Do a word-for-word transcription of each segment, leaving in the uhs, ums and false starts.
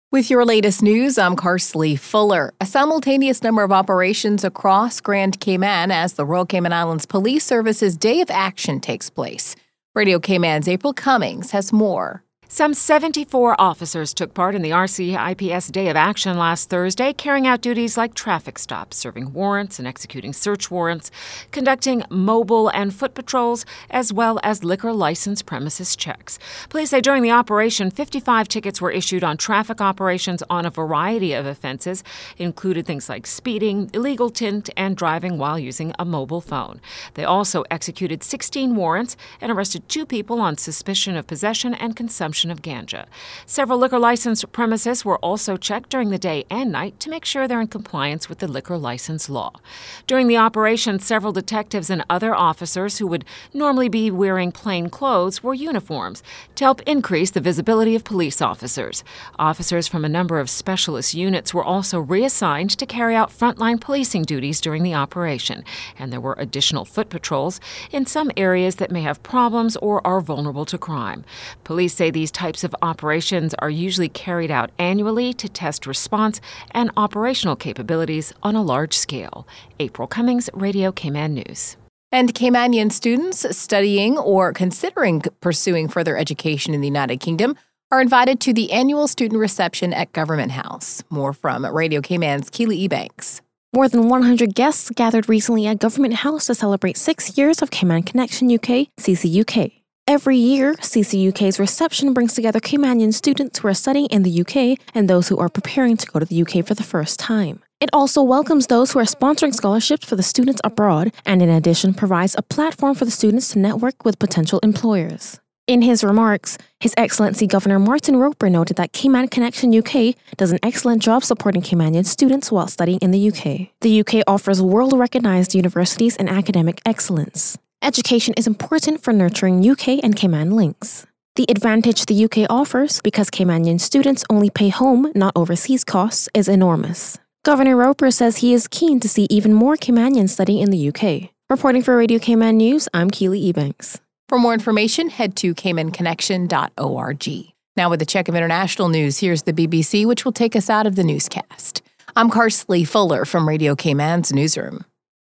With your latest news, I'm Carsley Fuller. A simultaneous number of operations across Grand Cayman as the Royal Cayman Islands Police Service's Day of Action takes place. Radio Cayman's April Cummings has more. Some seventy-four officers took part in the R C I P S Day of Action last Thursday, carrying out duties like traffic stops, serving warrants and executing search warrants, conducting mobile and foot patrols, as well as liquor license premises checks. Police say during the operation, fifty-five tickets were issued on traffic operations on a variety of offenses, included things like speeding, illegal tint, and driving while using a mobile phone. They also executed sixteen warrants and arrested two people on suspicion of possession and consumption of ganja. Several liquor license premises were also checked during the day and night to make sure they're in compliance with the liquor license law. During the operation, several detectives and other officers who would normally be wearing plain clothes wore uniforms to help increase the visibility of police officers. Officers from a number of specialist units were also reassigned to carry out frontline policing duties during the operation, and there were additional foot patrols in some areas that may have problems or are vulnerable to crime. Police say these types of operations are usually carried out annually to test response and operational capabilities on a large scale. April Cummings, Radio Cayman News. And Caymanian students studying or considering pursuing further education in the United Kingdom are invited to the annual student reception at Government House. More from Radio Cayman's Keely Ebanks. More than one hundred guests gathered recently at Government House to celebrate six years of Cayman Connection U K, C C U K. Every year, C C U K's reception brings together Caymanian students who are studying in the U K and those who are preparing to go to the U K for the first time. It also welcomes those who are sponsoring scholarships for the students abroad and in addition provides a platform for the students to network with potential employers. In his remarks, His Excellency Governor Martin Roper noted that Cayman Connection U K does an excellent job supporting Caymanian students while studying in the U K. The U K offers world-recognized universities and academic excellence. Education is important for nurturing U K and Cayman links. The advantage the U K offers, because Caymanian students only pay home, not overseas costs, is enormous. Governor Roper says he is keen to see even more Caymanians studying in the U K. Reporting for Radio Cayman News, I'm Keely Ebanks. For more information, head to cayman connection dot org. Now with a check of international news, here's the B B C, which will take us out of the newscast. I'm Carsley Fuller from Radio Cayman's newsroom.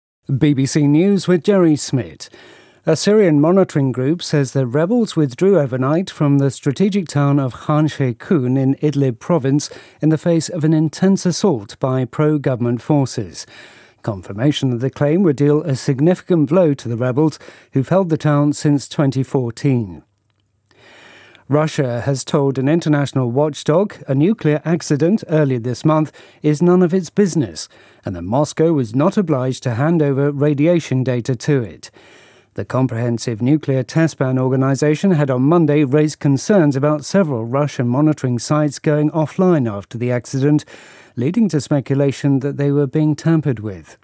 B B C News with Jerry Smith. A Syrian monitoring group says the rebels withdrew overnight from the strategic town of Khan Sheikhoun in Idlib province in the face of an intense assault by pro-government forces. Confirmation of the claim would deal a significant blow to the rebels, who've held the town since twenty fourteen. Russia has told an international watchdog a nuclear accident earlier this month is none of its business, and that Moscow was not obliged to hand over radiation data to it. The Comprehensive Nuclear Test Ban Organization had on Monday raised concerns about several Russian monitoring sites going offline after the accident, leading to speculation that they were being tampered with.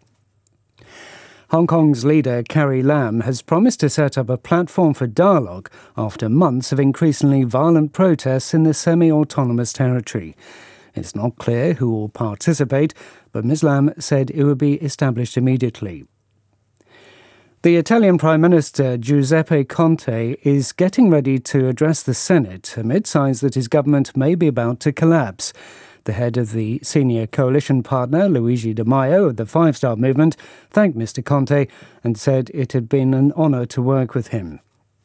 Hong Kong's leader, Carrie Lam, has promised to set up a platform for dialogue after months of increasingly violent protests in the semi-autonomous territory. It's not clear who will participate, but Miz Lam said it would be established immediately. The Italian Prime Minister Giuseppe Conte is getting ready to address the Senate amid signs that his government may be about to collapse. The head of the senior coalition partner, Luigi Di Maio of the Five Star Movement, thanked Mister Conte and said it had been an honour to work with him.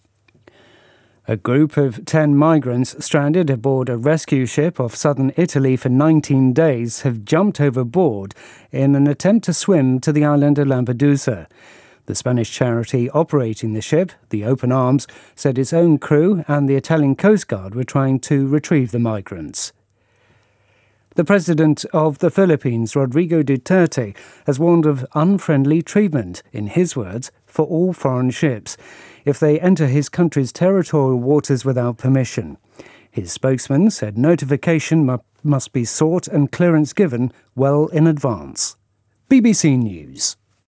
A group of ten migrants stranded aboard a rescue ship off southern Italy for nineteen days have jumped overboard in an attempt to swim to the island of Lampedusa. The Spanish charity operating the ship, the Open Arms, said its own crew and the Italian Coast Guard were trying to retrieve the migrants. The president of the Philippines, Rodrigo Duterte, has warned of unfriendly treatment, in his words, for all foreign ships if they enter his country's territorial waters without permission. His spokesman said notification mu- must be sought and clearance given well in advance. B B C News.